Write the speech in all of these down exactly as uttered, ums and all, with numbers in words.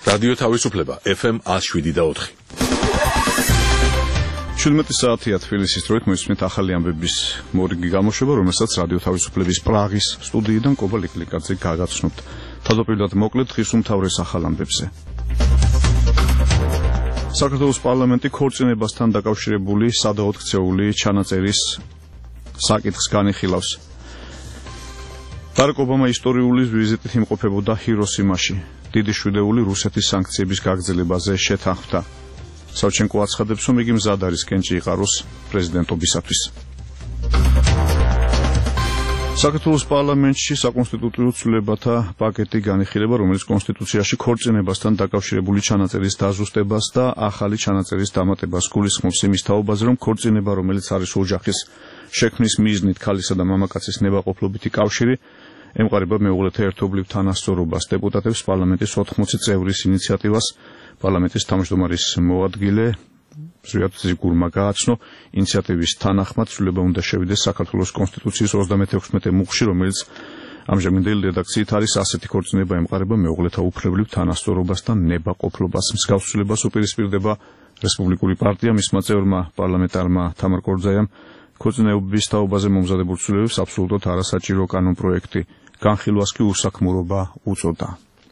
რადიო თავისუფლება ეფ ემ one oh seven და four. შვიდმეტი საათია თბილისის დროით მოისმენთ ახალი ამბების მორიგი გამოშვება, რომელსაც რადიო თავისუფლების პრაღის სტუდიიდან კობა ლიკლიკაძე გაგაცნობთ. თავდაპირველად მოკლედ დღის უმთავრეს ახალ ამბებზე. საქართველოს პარლამენტი ქორწინებასთან დაკავშირებული სადაოთხცეული ჩანაწერის საკითხს განიხილავს. ბარაკ ობამა ისტორიული ვიზიტით იმყოფებოდა ჰიროსიმაში. დიდი შვიდეული რუსეთის სანქციების გაგრძელებაზე შეთანხმდა. სავჩენკო აცხადებს, რომ იგი მზად არის კენჭი იყაროს პრეზიდენტობისათვის. საქართველოს პარლამენტში საკონსტიტუციო ცვლილებათა პაკეტი განიხილება, რომელიც კონსტიტუციაში ქორწინებასთან დაკავშირებული ჩანაწერის დაზუსტებას და ახალი ჩანაწერის დამატებას გულისხმობს იმის თაობაზე, რომ ქორწინება, რომელიც არის ოჯახის შექმნის მიზნით ქალისა და მამაკაცის ნებაყოფლობითი კავშირი, ემყარება მეუღლეთა ერთობლივ თანასწორობას. დეპუტატებს პარლამენტის ოთხმოცი წევრის ინიციატივას პარლამენტის თავმჯდომარის მოადგილე ზვიად ზიგურმა გააცნო, ინიციატივის თანახმად ცვლილება უნდა შევიდეს საქართველოს კონსტიტუციის ოცდამეექვსმეტე მუხლში, რომელიც ამჟამინდელი რედაქციით არის ასეთი ქორწინება ემყარება მეუღლეთა უფლებრივ თანასწორობას და ნებაყოფლობას. მსგავს ცვლილებას უპირისპირდება რესპუბლიკური პარტია, მისმა წევრმა პარლამენტარმა თამარ კორძაიამ ქორწინებების თაობაზე მომზადებულ ცვლილებებს აბსოლუტურად არასაჭირო კანონპროექტი განხილვას კი უსაქმურობა უწოდა.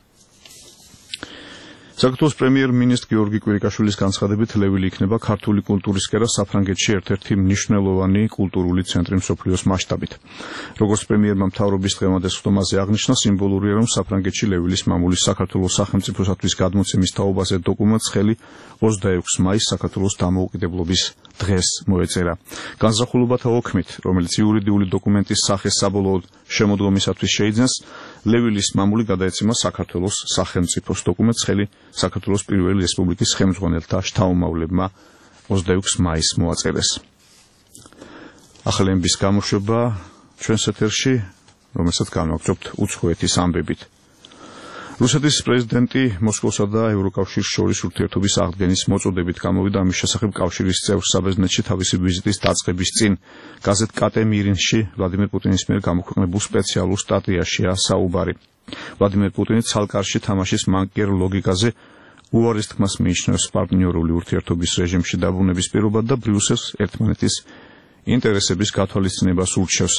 საქართველოს პრემიერ-მინისტრ გიორგი კვირიკაშვილის განცხადებით, ლევილი იქნება ქართული კულტურის კერა საფრანგეთში ერთ-ერთი მნიშვნელოვანი კულტურული ცენტრი მსოფლიოს მასშტაბით. როგორც პრემიერმა მთავრობის დღევანდელ სხდომაზე აღნიშნა, სიმბოლურია, რომ საფრანგეთში ლევილის მამულის საქართველოს სახელმწიფოსათვის გადმოცემის თაობაზე დოკუმენტს ხელი ოცდაექვსი მაისს საქართველოს დამოუკიდებლობის დღეს მოეწერა. განზრახულობათა ოქმით, რომელიც იურიდიული დოკუმენტის სახეს საბოლოოდ შემოდგომისათვის შეიძენს, ლევილის მამული გადაეცემა საქართველოს სახელმწიფოს დოკუმენტს ხელი საქართველოს პირველი რესპუბლიკის ხელმძღვანელთა შთამომავლებმა ოცდაექვსი მაისს მოაწერეს. ახალი ამბების გამოშვება ჩვენს ეთერში, რომელსაც განვაგრძობთ უცხოეთის ამბებით. რუსეთის პრეზიდენტი მოსკოვსა და ევროკავშირს შორის ურთიერთობის აღდგენის მოწოდებით გამოვიდა, ამის შესახებ კავშირის წევრ საბერძნეთში თავისი ვიზიტის დაწყების წინ გაზეთ კატე მირინში ვლადიმერ პუტინის მიერ გამოქვეყნებულ სპეციალურ სტატიაშია საუბარი. ვლადიმერ პუტინი ცალკარში თამაშის მანკიერ ლოგიკაზე უარის თქმას მიიჩნევს პარტნიორული ურთიერთობის რეჟიმში დაბრუნების პირობად და ბრიუსელს ერთმანეთის ინტერესების გათვალისწინებას ურჩევს.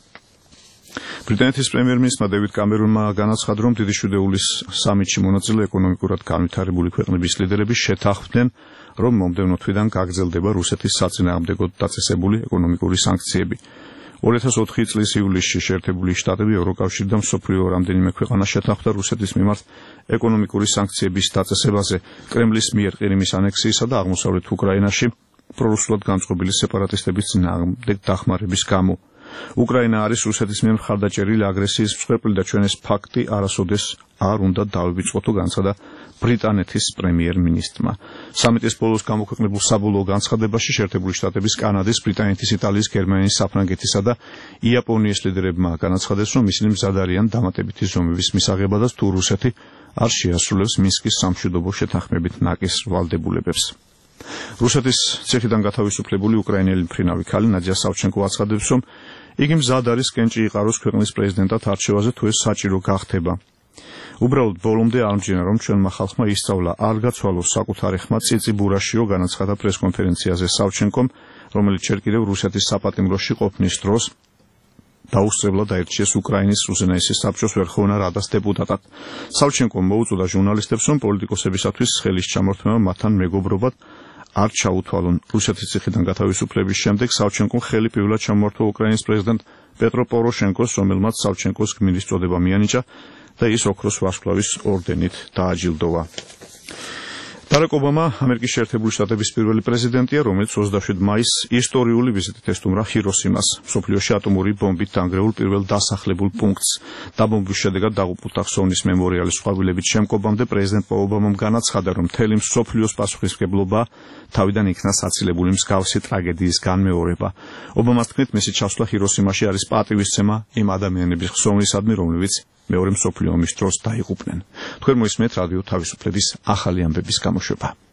ბრიტანეთის პრემიერ-მინისტრმა დევიდ კამერონმა განაცხადა, რომ დიდი შვიდეულის სამიტში მონაწილე ეკონომიკურად განვითარებული ქვეყნების ლიდერები შეთანხმდნენ, რომ მომდევნო თვიდან გაგრძელდება რუსეთის საწინააღმდეგოდ დაწესებული ეკონომიკური სანქციები. ორი ათას ოთხი წლის ივლისში შეერთებული შტატები, ევროკავშირი და მსოფლიო რამდენიმე ქვეყანა შეთანხმდა რუსეთის მიმართ ეკონომიკური სანქციების დაწესებაზე კრემლის მიერ ყირიმის ანექსიისა და აღმოსავლეთ უკრაინაში პრორუსულად განწყობილი სეპარატისტების წინააღმდეგ დახმარების გამო. უკრაინა არის რუსეთის მიერ მხარდაჭერილი აგრესიის მსხვერპლი და ჩვენ ეს ფაქტი არასოდეს არ უნდა დავივიწყოთ, განცხადა ბრიტანეთის პრემიერ-მინისტრმა. სამიტის ბოლოს გამოქვეყნებულ საბოლოო განცხადებაში შეერთებული შტატების, კანადის, ბრიტანეთის, იტალიის, გერმანიის, საფრანგეთისა და იაპონიის ლიდერებმა განაცხადეს, რომ ისინი მზად არიან დამატებითი ზომების მისაღებადაც, თუ რუსეთი არ შეასრულებს მინსკის სამშვიდობო შეთანხმებით ნაკის ვალდებულებებს. რუსეთის ციხიდან გათავისუფლებული უკრაინელი მფრინავი ქალი ნადია სავჩენკო აცხადებს, რომ იგი მზად არის კენჭი იყაროს ქვეყნის პრეზიდენტად არჩევაზე, თუ ეს საჭირო გახდება. უბრალოდ ბოლომდე არ მჯერა, რომ ჩვენმა ხალხმა ისწავლა არ გაცვალოს საკუთარი ხმა წიწიბურაშიო, განაცხადა პრესკონფერენციაზე სავჩენკომ, რომელიც ჯერ კიდევ რუსეთის საპატიმროში ყოფნის დროს დაუსწრებლად აირჩიეს უკრაინის უზენაესი საბჭოს ვერხოვნა რადას დეპუტატად. სავჩენკომ მოუწოდა ჟურნალისტებს, რომ პოლიტიკოსებისათვის ხელის ჩამორთმევა მათთან მეგობრობად არ ჩაუთვალონ. რუსეთის ციხიდან გათავისუფლების შემდეგ სავჩენკომ ხელი პირველად ჩამოართვა უკრაინის პრეზიდენტ პეტრო პოროშენკოს, რომელმაც სავჩენკოს გმირის წოდება მიანიჭა და ის ოქროს ვარსკვლავის ორდენით დააჯილდოვა. ბარაკ ობამა ამერიკის შეერთებული შტატების პირველი პრეზიდენტია, რომელიც ოცდაშვიდი მაისს ისტორიული ვიზიტით ესტუმრა ჰიროსიმას, მსოფლიოში ატომური ბომბით დანგრეულ პირველ დასახლებულ პუნქტს. დაბომბვის შედეგად დაღუპულთა ხსოვნის მემორიალის ყვავილებით შემკობამდე პრეზიდენტ ობამამ განაცხადა, რომ მთელი მსოფლიოს პასუხისმგებლობა თავიდან იქნა საცილებული მსგავსი ტრაგედიის განმეორება. ობამას თქმით, მისი ჩასვლა ჰიროსიმაში არის პატივისცემა იმ ადამიანების ხსოვნისადმი, რომლებიც მეორე მსოფლიო ომის დროს დაიღუპნენ. თქვენ მოისმენთ რადიო თავისუფლების ახალი ამბების გამოშვება.